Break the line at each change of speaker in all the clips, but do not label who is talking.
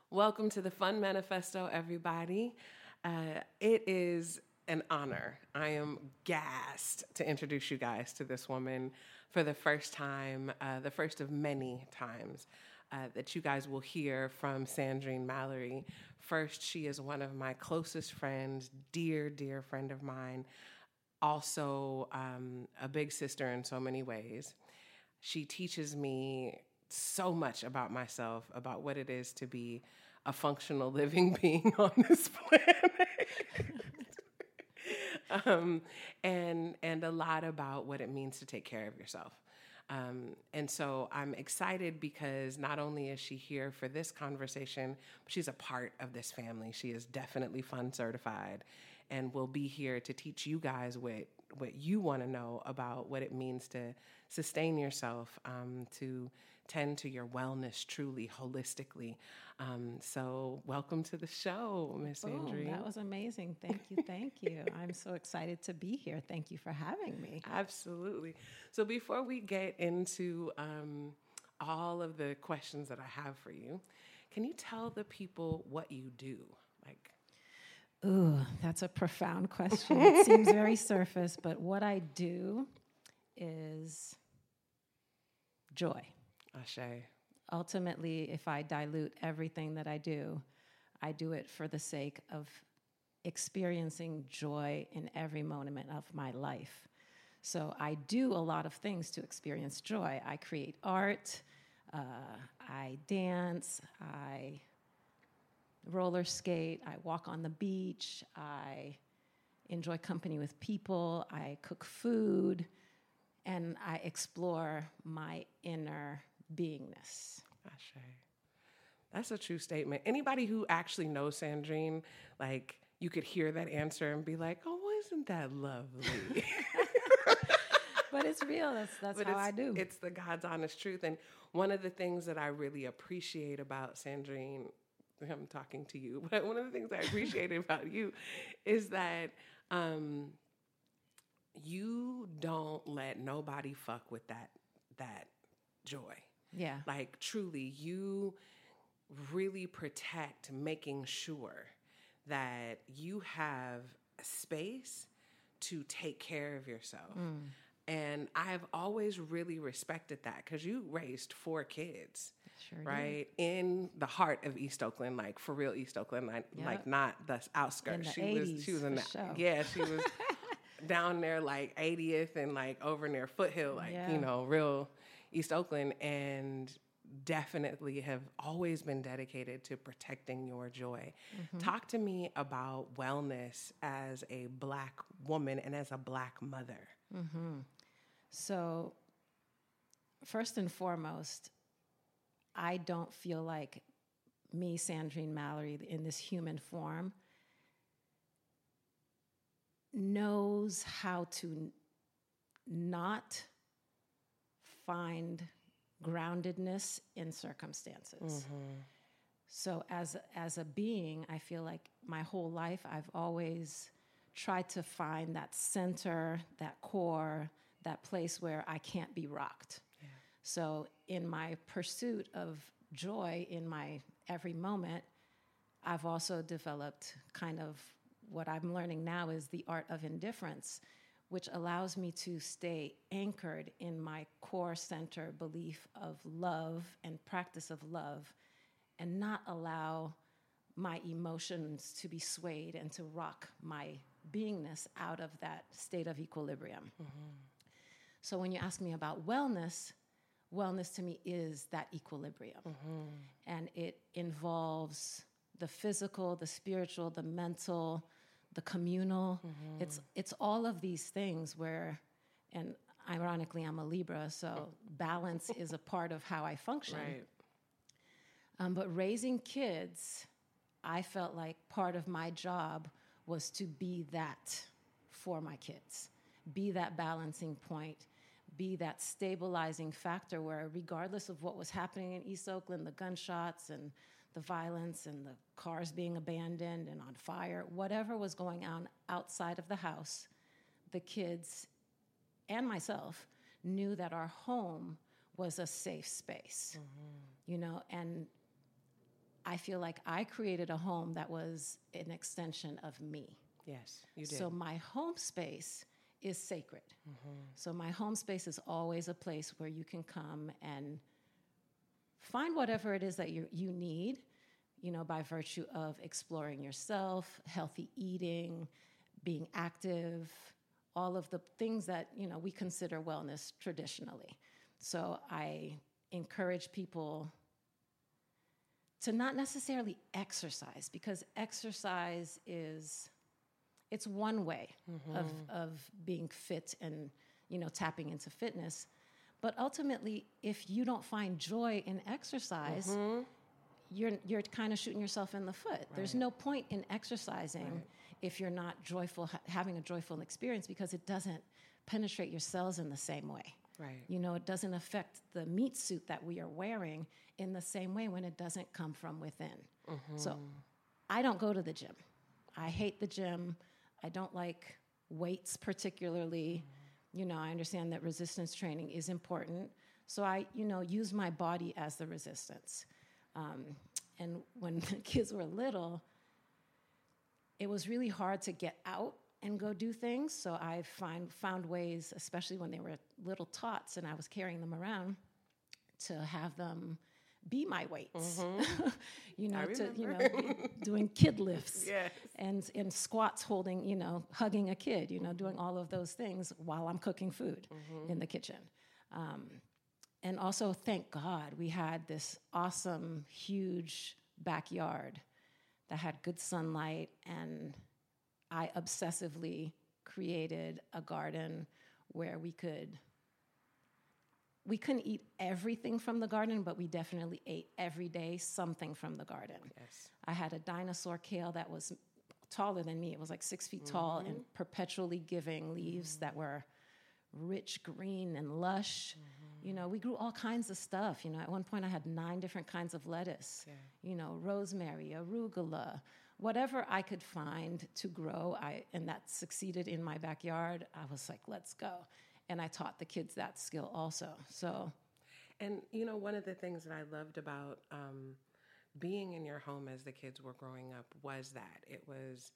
Welcome to the Fun Manifesto, everybody. It is an honor. I am gassed to introduce you guys to this woman for the first time, the first of many times that you guys will hear from Sandrine Mallory. First, she is one of my closest friends, dear, dear friend of mine, also a big sister in so many ways. She teaches me so much about myself, about what it is to be a functional living being on this planet. And a lot about what it means to take care of yourself. And so I'm excited because not only is she here for this conversation, but she's a part of this family. She is definitely Fun certified and will be here to teach you guys what you want to know about what it means to sustain yourself, to tend to your wellness truly, holistically. So welcome to the show, Miss Sandrine.
That was amazing. Thank you. Thank you. I'm so excited to be here. Thank you for having me.
Absolutely. So before we get into all of the questions that I have for you, can you tell the people what you do?
Ooh, that's a profound question. It seems very surface, but what I do is joy.
Ashe.
Ultimately, if I dilute everything that I do it for the sake of experiencing joy in every moment of my life. So I do a lot of things to experience joy. I create art, I dance, I roller skate, I walk on the beach, I enjoy company with people, I cook food, and I explore my inner beingness.
Ashe. That's a true statement. Anybody who actually knows Sandrine, you could hear that answer and be like, oh, isn't that lovely?
But it's real. That's how I do.
It's the God's honest truth. And one of the things that I really appreciate about Sandrine, I'm talking to you, but one of the things I appreciate about you is that you don't let nobody fuck with that joy.
Yeah.
Truly, you really protect making sure that you have a space to take care of yourself. And I've always really respected that because you raised 4 kids,
sure
right? Did. In the heart of East Oakland, for real East Oakland, not the outskirts.
In the 80s,
she was in that.
Sure.
Yeah, she was down there 80th and over near Foothill, real East Oakland, and definitely have always been dedicated to protecting your joy. Mm-hmm. Talk to me about wellness as a Black woman and as a Black mother.
Mm-hmm. So, first and foremost, I don't feel like me, Sandrine Mallory, in this human form, knows how to not find groundedness in circumstances. Mm-hmm. So as a being, I feel like my whole life I've always tried to find that center, that core, that place where I can't be rocked. Yeah. So in my pursuit of joy in my every moment, I've also developed kind of what I'm learning now is the art of indifference, which allows me to stay anchored in my core center belief of love and practice of love and not allow my emotions to be swayed and to rock my beingness out of that state of equilibrium. Mm-hmm. So when you ask me about wellness to me is that equilibrium. Mm-hmm. And it involves the physical, the spiritual, the mental, the communal. Mm-hmm. It's all of these things where, and ironically, I'm a Libra, so balance is a part of how I function. Right. But raising kids, I felt like part of my job was to be that for my kids, be that balancing point, be that stabilizing factor where regardless of what was happening in East Oakland, the gunshots and the violence and the cars being abandoned and on fire, whatever was going on outside of the house, the kids and myself knew that our home was a safe space, mm-hmm. And I feel like I created a home that was an extension of me.
Yes, you did.
So my home space is sacred. So my home space is always a place where you can come and find whatever it is that you need, by virtue of exploring yourself, healthy eating, being active, all of the things that, we consider wellness traditionally. So I encourage people to not necessarily exercise, because exercise it's one way of being fit and, tapping into fitness. But ultimately, if you don't find joy in exercise, you're kind of shooting yourself in the foot. Right. There's no point in exercising if you're not joyful, having a joyful experience, because it doesn't penetrate your cells in the same way.
Right.
It doesn't affect the meat suit that we are wearing in the same way when it doesn't come from within. So I don't go to the gym. I hate the gym. I don't like weights particularly. I understand that resistance training is important. So I, use my body as the resistance. And when the kids were little, it was really hard to get out and go do things. So I found ways, especially when they were little tots and I was carrying them around, to have them be my weights. Doing kid lifts.
Yes.
And squats holding, hugging a kid, doing all of those things while I'm cooking food in the kitchen. And also, thank God, we had this awesome, huge backyard that had good sunlight, and I obsessively created a garden where we couldn't eat everything from the garden, but we definitely ate every day something from the garden.
Yes.
I had a dinosaur kale that was taller than me. It was like 6 feet tall and perpetually giving leaves that were rich green and lush. We grew all kinds of stuff. At one point I had 9 different kinds of lettuce, rosemary, arugula, whatever I could find to grow. And that succeeded in my backyard. I was like, let's go. And I taught the kids that skill also. So,
and one of the things that I loved about being in your home as the kids were growing up was that it was,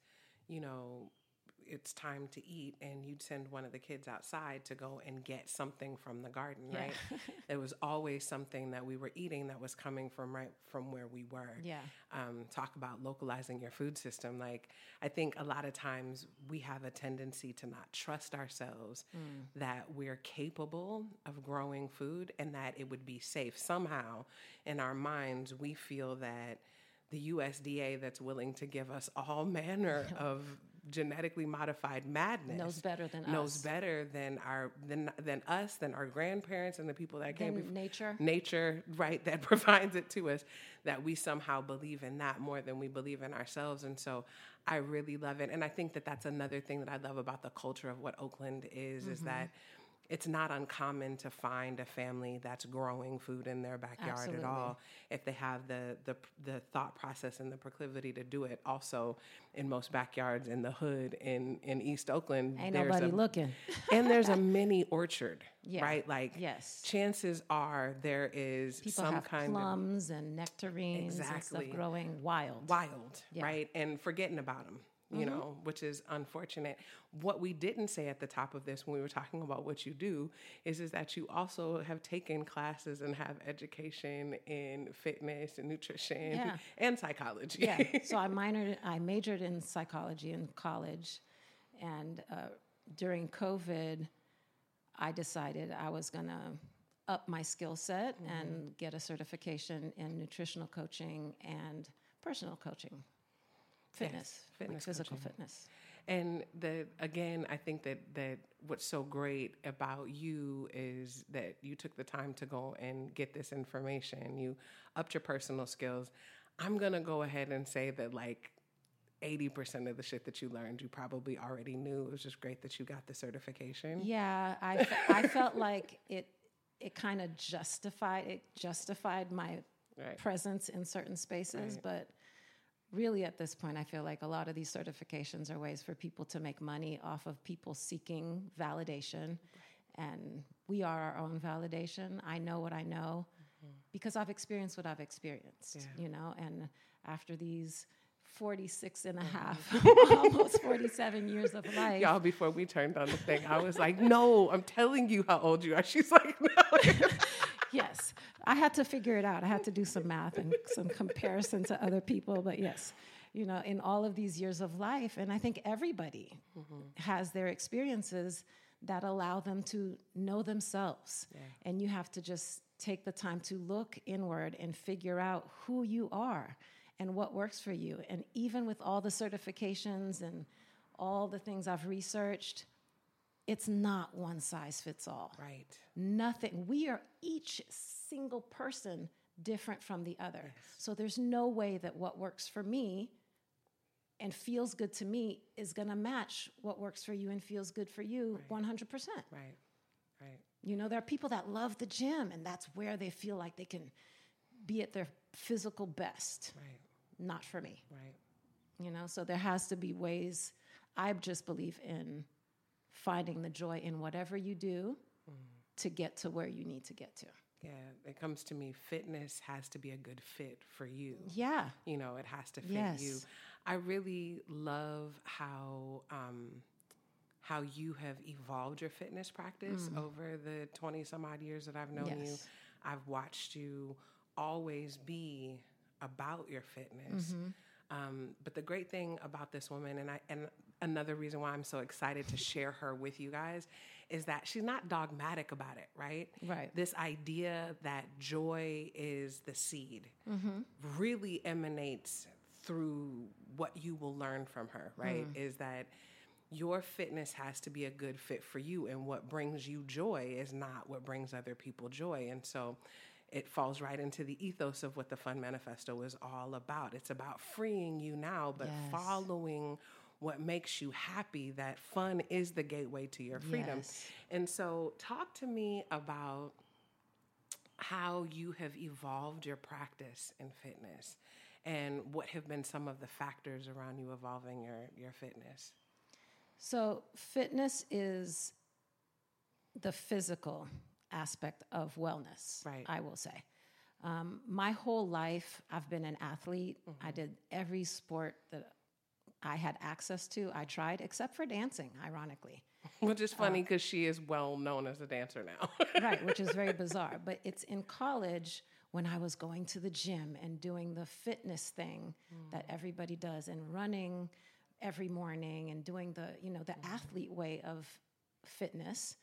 it's time to eat, and you'd send one of the kids outside to go and get something from the garden, right? It was always something that we were eating that was coming from right from where we were.
Yeah.
Talk about localizing your food system. Like, I think a lot of times we have a tendency to not trust ourselves that we're capable of growing food and that it would be safe. Somehow in our minds, we feel that the USDA, that's willing to give us all manner of genetically modified madness,
knows better than
knows
us.
better than us, than our grandparents and the people that came before. Nature, right, that provides it to us, that we somehow believe in that more than we believe in ourselves. And so I really love it. And I think that that's another thing that I love about the culture of what Oakland is that it's not uncommon to find a family that's growing food in their backyard at all, if they have the thought process and the proclivity to do it. Also, in most backyards in the hood in East Oakland,
ain't nobody looking.
And there's a mini orchard, right? Like,
yes.
Chances are there is
people
some
have
kind
plums and nectarines and stuff growing wild,
right? And forgetting about them. Which is unfortunate. What we didn't say at the top of this when we were talking about what you do is that you also have taken classes and have education in fitness and nutrition and psychology.
Yeah. So I majored in psychology in college, and during COVID, I decided I was going to up my skill set and get a certification in nutritional coaching and personal coaching. Fitness, physical
coaching.
Fitness.
And I think that what's so great about you is that you took the time to go and get this information. You upped your personal skills. I'm going to go ahead and say that 80% of the shit that you learned, you probably already knew. It was just great that you got the certification.
Yeah, I felt like it kind of justified my presence in certain spaces, but really, at this point, I feel like a lot of these certifications are ways for people to make money off of people seeking validation. And we are our own validation. I know what I know. because I've experienced what I've experienced, you know, and after these 46 and a half, almost 47 years of life.
Y'all, before we turned on the thing, I was like, no, I'm telling you how old you are. She's like, no.
Yes, I had to figure it out. I had to do some math and some comparison to other people, but yes, you know, in all of these years of life, and I think everybody has their experiences that allow them to know themselves. Yeah. And you have to just take the time to look inward and figure out who you are and what works for you. And even with all the certifications and all the things I've researched, it's not one size fits all.
Right.
Nothing. We are each single person different from the other. Yes. So there's no way that what works for me and feels good to me is going to match what works for you and feels good for you 100%.
Right. Right.
You know, there are people that love the gym, and that's where they feel like they can be at their physical best.
Right.
Not for me.
Right.
You know, so there has to be ways. I just believe in finding the joy in whatever you do to get to where you need to get to.
Yeah, it comes to me, fitness has to be a good fit for you.
Yeah.
You know, it has to fit you. I really love how you have evolved your fitness practice over the 20 some odd years that I've known you. I've watched you always be about your fitness. But the great thing about this woman, and another reason why I'm so excited to share her with you guys, is that she's not dogmatic about it, right?
Right.
This idea that joy is the seed really emanates through what you will learn from her, right? Is that your fitness has to be a good fit for you, and what brings you joy is not what brings other people joy. And so it falls right into the ethos of what the Fun Manifesto is all about. It's about freeing you now, but following what makes you happy, that fun is the gateway to your freedom. And so talk to me about how you have evolved your practice in fitness and what have been some of the factors around you evolving your fitness.
So fitness is the physical aspect of wellness,
right.
I will say. My whole life, I've been an athlete. I did every sport that I had access to. I tried, except for dancing, ironically.
Which is funny because she is well known as a dancer now.
Right, which is very bizarre. But it's in college when I was going to the gym and doing the fitness thing that everybody does, and running every morning and doing the athlete way of fitness,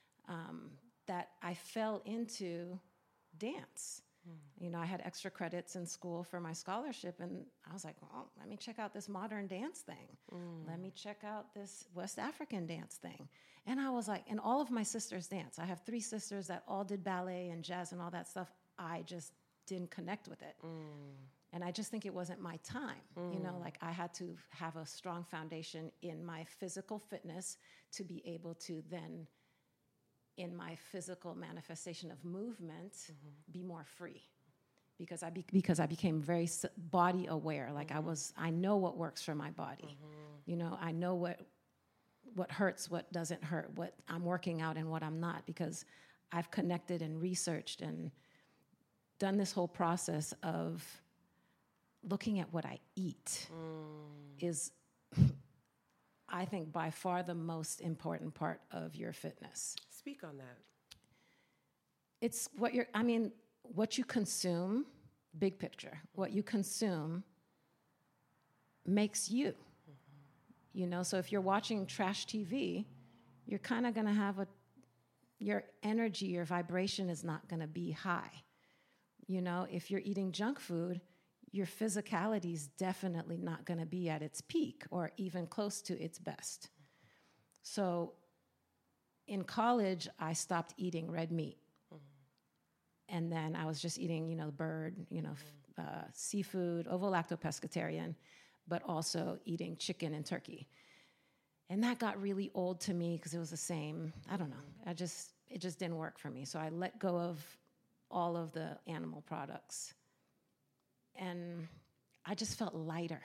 that I fell into dance. You know, I had extra credits in school for my scholarship, and I was like, well, let me check out this modern dance thing. Let me check out this West African dance thing. And I was like, and all of my sisters dance. I have 3 sisters that all did ballet and jazz and all that stuff. I just didn't connect with it. And I just think it wasn't my time. You know, like I had to have a strong foundation in my physical fitness to be able to then, in my physical manifestation of movement, be more free, because I became very body aware. Like I know what works for my body. You know, I know what hurts, what doesn't hurt, what I'm working out and what I'm not, because I've connected and researched and done this whole process of looking at what I eat is, I think, by far the most important part of your fitness.
Speak on that.
It's what you consume, big picture, what you consume makes you. You know, so if you're watching trash TV, you're kind of going to have your energy, your vibration is not going to be high. You know, if you're eating junk food, your physicality is definitely not going to be at its peak or even close to its best. So in college, I stopped eating red meat. And then I was just eating, bird, seafood, ovo-lacto-pescatarian, but also eating chicken and turkey. And that got really old to me because it was the same. I don't know. It just didn't work for me. So I let go of all of the animal products. And I just felt lighter.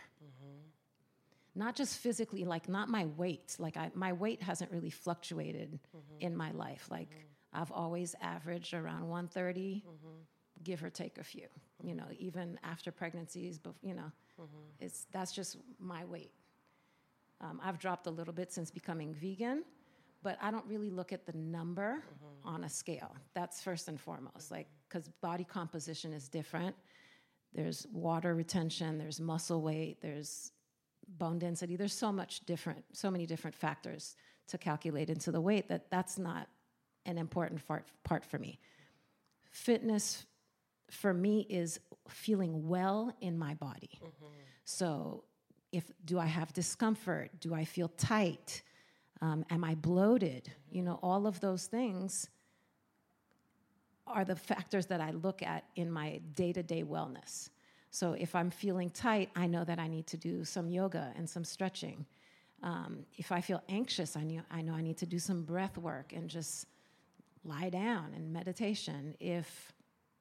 Not just physically, like not my weight. Like my weight hasn't really fluctuated in my life. Like I've always averaged around 130, give or take a few, you know, even after pregnancies, but you know, that's just my weight. I've dropped a little bit since becoming vegan, but I don't really look at the number on a scale. That's first and foremost, like, because body composition is different. There's water retention, there's muscle weight, there's bone density. There's so many different factors to calculate into the weight that's not an important part for me. Fitness for me is feeling well in my body. So do I have discomfort? Do I feel tight? Am I bloated? You know, all of those things are the factors that I look at in my day-to-day wellness. So if I'm feeling tight, I know that I need to do some yoga and some stretching. If I feel anxious, I know I need to do some breath work and just lie down and meditation. If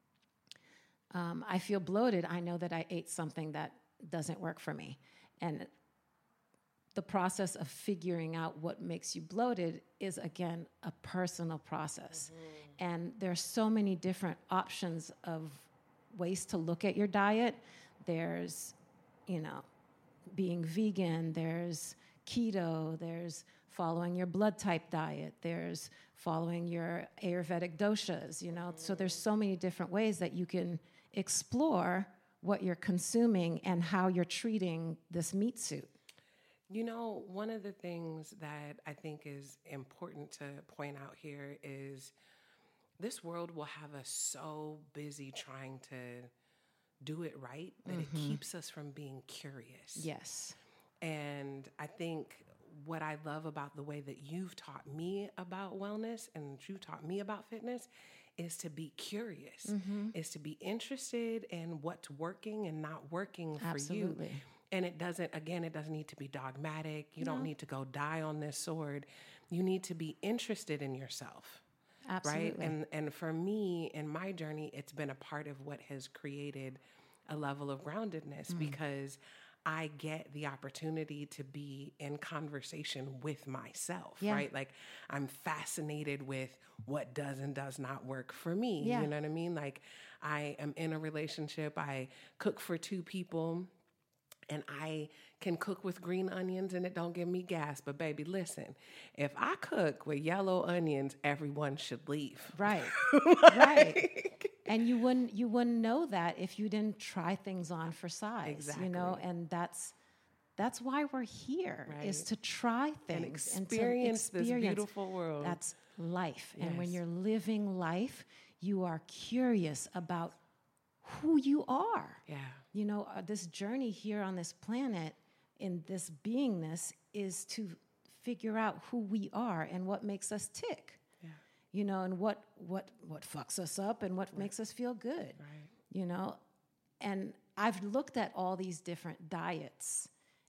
I feel bloated, I know that I ate something that doesn't work for me. And the process of figuring out what makes you bloated is, again, a personal process. And there's so many different options of ways to look at your diet. There's, you know, being vegan, there's keto, there's following your blood type diet, there's following your Ayurvedic doshas, you know. So there's so many different ways that you can explore what you're consuming and how you're treating this meat suit.
You know, one of the things that I think is important to point out here is this world will have us so busy trying to do it right that it keeps us from being curious.
Yes.
And I think what I love about the way that you've taught me about wellness and you taught me about fitness is to be curious, is to be interested in what's working and not working for
Absolutely.
you. And it doesn't need to be dogmatic. You don't need to go die on this sword. You need to be interested in yourself.
Absolutely.
Right? And for me, in my journey, it's been a part of what has created a level of groundedness because I get the opportunity to be in conversation with myself, right? Like I'm fascinated with what does and does not work for me.
Yeah.
You know what I mean? Like I am in a relationship. I cook for 2 people. And I can cook with green onions and it don't give me gas. But baby, listen, if I cook with yellow onions, everyone should leave.
Right.
Like,
Right. And you wouldn't know that if you didn't try things on for size.
Exactly.
You know, and that's why we're here, is to try things
and experience this beautiful world.
That's life.
Yes.
And when you're living life, you are curious about who you are.
Yeah.
You know, this journey here on this planet, in this beingness, is to figure out who we are and what makes us tick.
Yeah.
You know, and what fucks us up and what makes us feel good.
Right.
You know, and I've looked at all these different diets,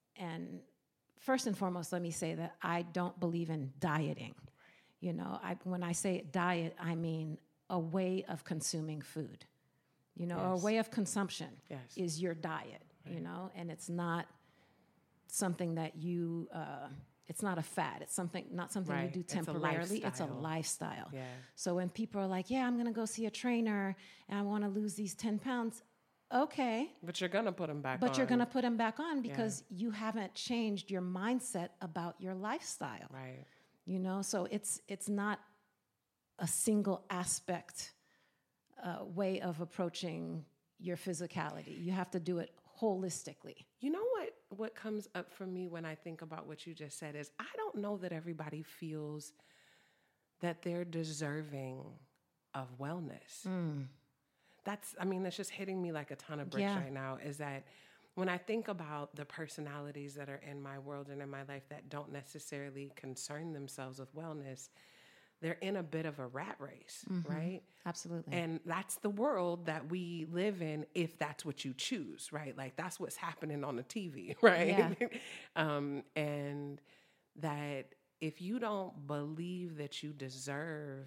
and first and foremost, let me say that I don't believe in dieting. You know, when I say diet, I mean a way of consuming food. You know, a way of consumption is your diet, you know, and it's not something that you, it's not a fad. It's not something you do temporarily. It's a lifestyle.
Yeah.
So when people are like, yeah, I'm going to go see a trainer and I want to lose these 10 pounds. Okay.
But you're going to put them back on.
But you're going to put them back on because you haven't changed your mindset about your lifestyle.
Right.
You know, so it's not a single aspect way of approaching your physicality. You have to do it holistically.
You know what comes up for me when I think about what you just said is I don't know that everybody feels that they're deserving of wellness. That's just hitting me like a ton of bricks right now, is that when I think about the personalities that are in my world and in my life that don't necessarily concern themselves with wellness, they're in a bit of a rat race, right?
Absolutely.
And that's the world that we live in if that's what you choose, right? Like that's what's happening on the TV, right?
Yeah.
And that if you don't believe that you deserve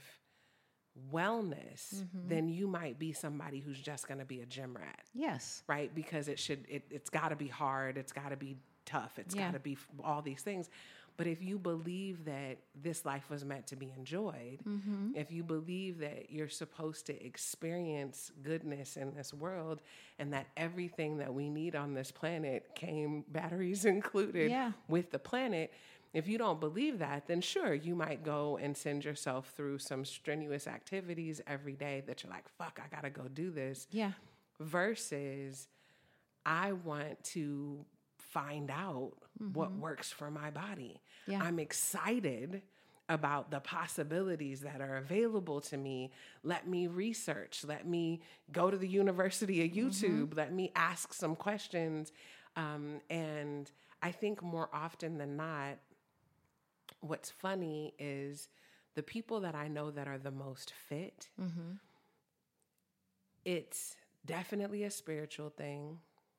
wellness, then you might be somebody who's just going to be a gym rat.
Yes.
Right? Because it's got to be hard. It's got to be tough. It's got to be all these things. But if you believe that this life was meant to be enjoyed, if you believe that you're supposed to experience goodness in this world and that everything that we need on this planet came, batteries included, with the planet, if you don't believe that, then sure, you might go and send yourself through some strenuous activities every day that you're like, fuck, I gotta go do this.
Yeah.
Versus, I want to find out what works for my body.
Yeah.
I'm excited about the possibilities that are available to me. Let me research. Let me go to the University of YouTube. Let me ask some questions. And I think more often than not, what's funny is the people that I know that are the most fit, it's definitely a spiritual thing.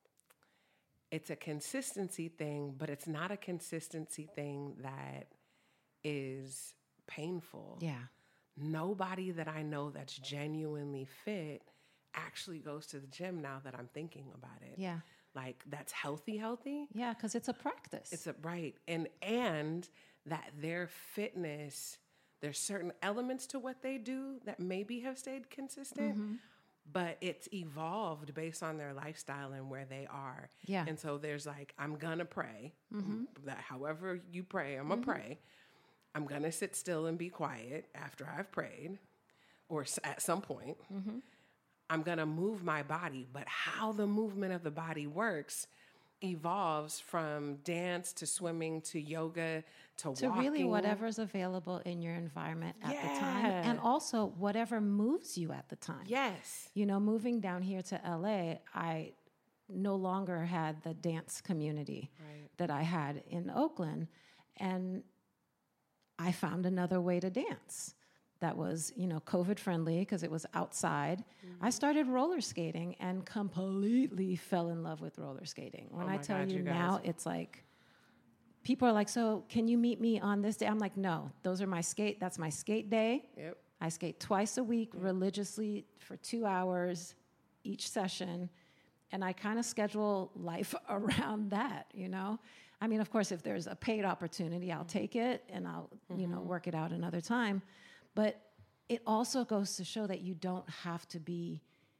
It's a consistency thing, but it's not a consistency thing that is painful.
Yeah.
Nobody that I know that's genuinely fit actually goes to the gym now that I'm thinking about it.
Yeah.
Like, that's healthy.
Yeah, because it's a practice.
It's right. And that their fitness, there's certain elements to what they do that maybe have stayed consistent, but it's evolved based on their lifestyle and where they are.
Yeah.
And so there's like, I'm going to pray. That however you pray, I'm going to pray. I'm going to sit still and be quiet after I've prayed, or at some point. I'm going to move my body. But how the movement of the body works evolves from dance to swimming to yoga to walking.
Really whatever's available in your environment at the time. And also whatever moves you at the time.
Yes.
You know, moving down here to LA, I no longer had the dance community that I had in Oakland. And I found another way to dance that was, you know, COVID friendly because it was outside. I started roller skating and completely fell in love with roller skating. When I tell you now, it's like, people are like, so can you meet me on this day? I'm like, no, that's my skate day.
Yep.
I skate twice a week religiously for 2 hours each session. And I kind of schedule life around that, you know? I mean, of course, if there's a paid opportunity, I'll take it and I'll, you know, work it out another time. But it also goes to show that you don't have to be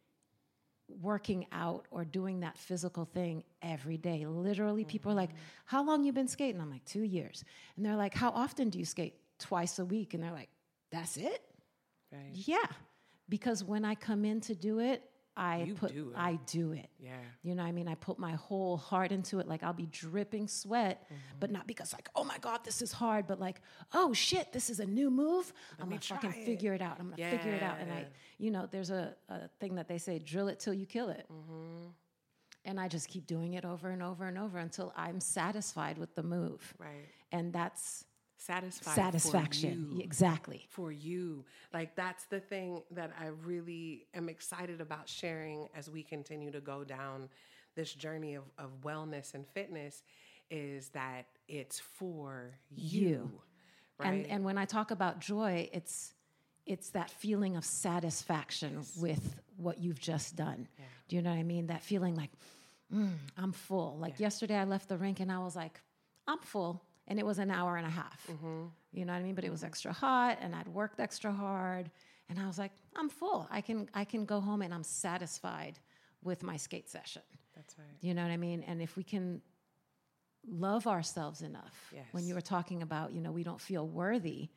working out or doing that physical thing every day. Literally, people are like, how long you been skating? I'm like, 2 years. And they're like, how often do you skate? Twice a week. And they're like, that's it?
Right.
Yeah. Because when I come in to do it, I do it.
Yeah.
You know what I mean? I put my whole heart into it. Like, I'll be dripping sweat, but not because like, oh my God, this is hard, but like, oh shit, this is a new move. I'm gonna fucking figure it out. I'm gonna figure it out. And you know, there's a thing that they say, drill it till you kill it. And I just keep doing it over and over and over until I'm satisfied with the move.
Right.
And that's
satisfaction.
For you. Exactly.
For you. Like, that's the thing that I really am excited about sharing as we continue to go down this journey of wellness and fitness, is that it's for you. Right?
And when I talk about joy, it's that feeling of satisfaction with what you've just done. Yeah. Do you know what I mean? That feeling like, I'm full. Like yesterday I left the rink and I was like, I'm full. And it was an hour and a half. You know what I mean? But it was extra hot and I'd worked extra hard. And I was like, I'm full. I can go home and I'm satisfied with my skate session.
That's right.
You know what I mean? And if we can love ourselves enough, when you were talking about, you know, we don't feel worthy.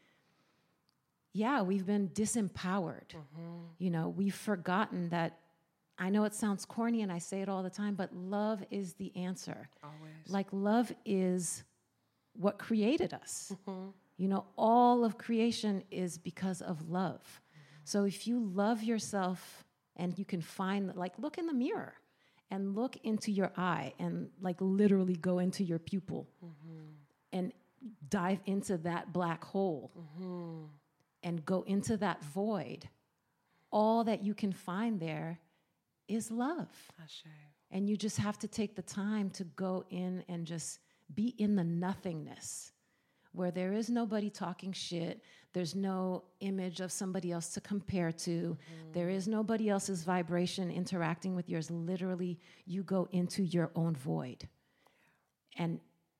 Yeah, we've been disempowered. You know, we've forgotten that. I know it sounds corny and I say it all the time, but love is the answer.
Always.
Like, love is what created us. You know, all of creation is because of love. So if you love yourself and you can find, like, look in the mirror and look into your eye and like literally go into your pupil and dive into that black hole and go into that void, all that you can find there is love. And you just have to take the time to go in and just be in the nothingness where there is nobody talking shit. There's no image of somebody else to compare to. There is nobody else's vibration interacting with yours. Literally, you go into your own void. And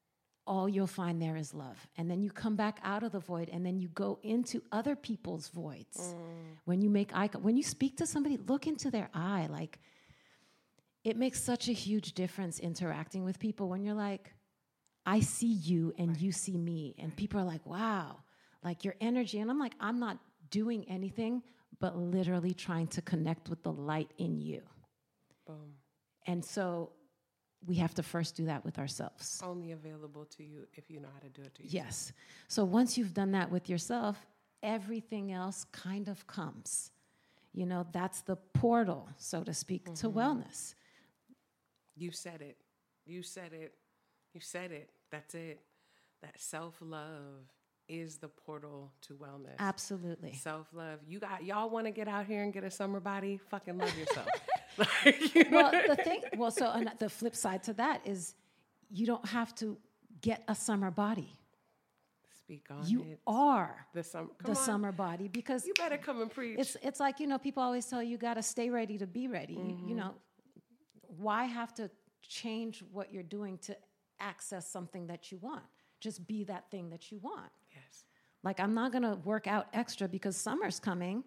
all you'll find there is love. And then you come back out of the void, and then you go into other people's voids. When you make when you speak to somebody, look into their eye. Like, it makes such a huge difference interacting with people when you're like, I see you and you see me. And people are like, wow, like your energy. And I'm like, I'm not doing anything but literally trying to connect with the light in you.
Boom.
And so we have to first do that with ourselves.
Only available to you if you know how to do it to yourself.
Yes. So once you've done that with yourself, everything else kind of comes. You know, that's the portal, so to speak, to wellness.
You said it. You said it. You said it. That's it. That self-love is the portal to wellness.
Absolutely.
Self-love. Y'all want to get out here and get a summer body? Fucking love yourself.
Well, the flip side to that is you don't have to get a summer body.
Speak on it.
You are
the
summer body, because
you better come and preach.
It's like, you know, people always tell you got to stay ready to be ready. You know, why have to change what you're doing to access something that you want? Just be that thing that you want.
Yes.
Like, I'm not going to work out extra because summer's coming.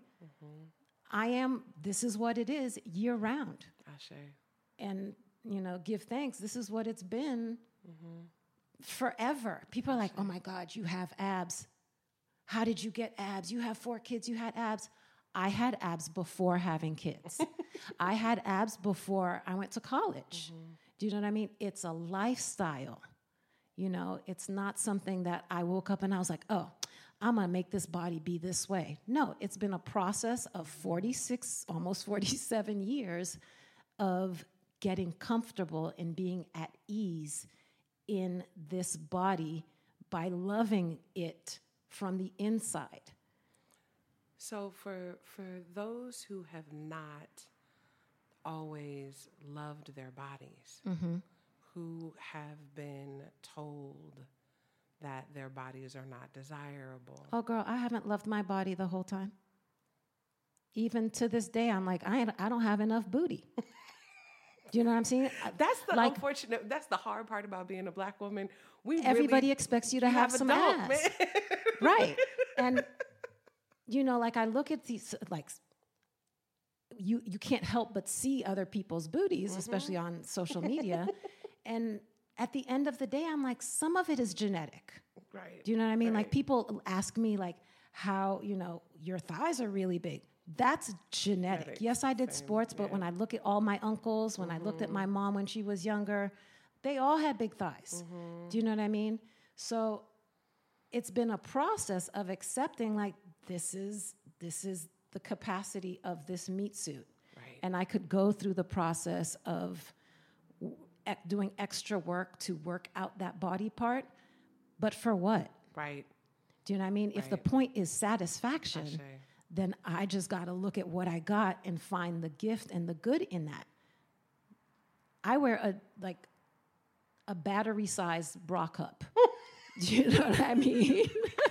This is what it is year round.
Ashe.
And, you know, give thanks. This is what it's been forever. People are like, oh my God, you have abs. How did you get abs? You have 4 kids, you had abs. I had abs before having kids. I had abs before I went to college. Do you know what I mean? It's a lifestyle. You know, it's not something that I woke up and I was like, oh, I'm going to make this body be this way. No, it's been a process of 46, almost 47 years of getting comfortable and being at ease in this body by loving it from the inside.
So for those who have not always loved their bodies, who have been told that their bodies are not desirable.
Oh, girl, I haven't loved my body the whole time. Even to this day, I'm like, I don't have enough booty. Do you know what I'm saying?
That's the unfortunate, that's the hard part about being a Black woman.
Everybody expects you to have some ass.
Man.
Right. And, you know, like I look at these, like, you can't help but see other people's booties, especially on social media. And at the end of the day, I'm like, some of it is genetic.
Right.
Do you know what I mean? Right. Like, people ask me, like, how, you know, your thighs are really big. That's genetic. Yes, I did sports, but when I look at all my uncles, when I looked at my mom when she was younger, they all had big thighs. Do you know what I mean? So it's been a process of accepting, like, this is the capacity of this meat suit.
Right.
And I could go through the process of doing extra work to work out that body part, but for what?
Right.
Do you know what I mean? Right. If the point is satisfaction, then I just got to look at what I got and find the gift and the good in that. I wear a battery-sized bra cup. Do you know what I mean?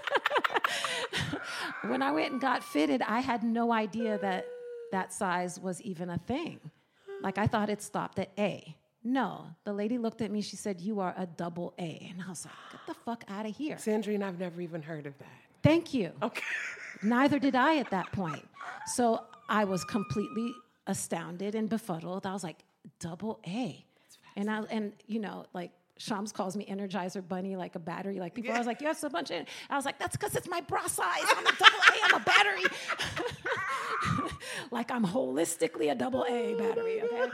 When I went and got fitted, I had no idea that size was even a thing. Like, I thought it stopped at A. No, the lady looked at me, she said, you are a double A. And I was like, get the fuck out of here.
Sandrine, I've never even heard of that.
Thank you.
Okay.
Neither did I at that point. So I was completely astounded and befuddled. I was like, double A. And you know, like, Shams calls me Energizer Bunny, like a battery. Like, people, I was like, you have so much in. I was like, that's because it's my bra size. I'm a double A, I'm a battery. Like, I'm holistically a double A battery, okay?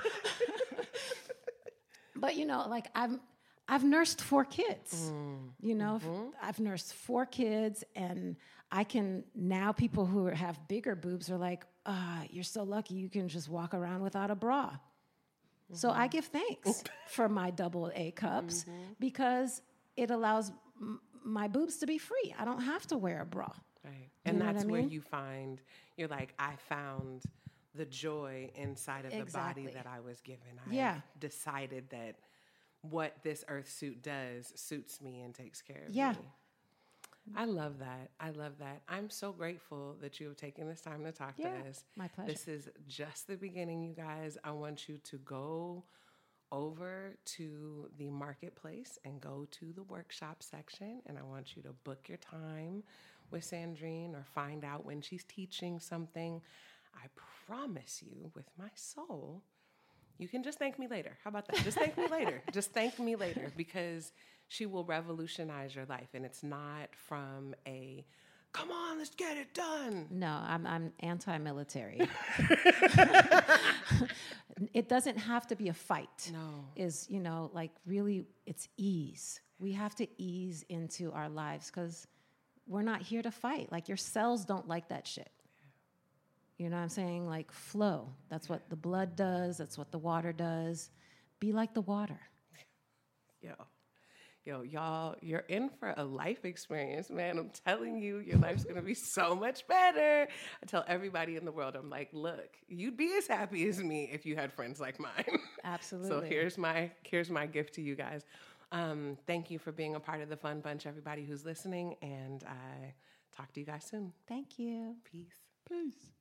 But, you know, like, I've nursed 4 kids. You know, I've nursed 4 kids, and I can, now people who have bigger boobs are like, you're so lucky you can just walk around without a bra. So I give thanks for my double A cups because it allows my boobs to be free. I don't have to wear a bra.
Right. And that's where you find, you're like, I found the joy inside of the body that I was given. I decided that what this earth suit does suits me and takes care of me. I love that. I love that. I'm so grateful that you have taken this time to talk to us.
My pleasure.
This is just the beginning, you guys. I want you to go over to the marketplace and go to the workshop section, and I want you to book your time with Sandrine or find out when she's teaching something. I promise you, with my soul, you can just thank me later. How about that? Just thank me later. Just thank me later, because she will revolutionize your life. And it's not from a, come on, let's get it done.
No, I'm anti-military. It doesn't have to be a fight.
No.
Is, like really, it's ease. We have to ease into our lives because we're not here to fight. Like your cells don't like that shit. You know what I'm saying? Like flow. That's what the blood does. That's what the water does. Be like the water.
Yo, y'all, you're in for a life experience, man. I'm telling you, your life's going to be so much better. I tell everybody in the world, I'm like, look, you'd be as happy as me if you had friends like mine.
Absolutely.
So here's my gift to you guys. Thank you for being a part of the Fun Bunch, everybody who's listening, and I talk to you guys soon.
Thank you.
Peace.
Peace.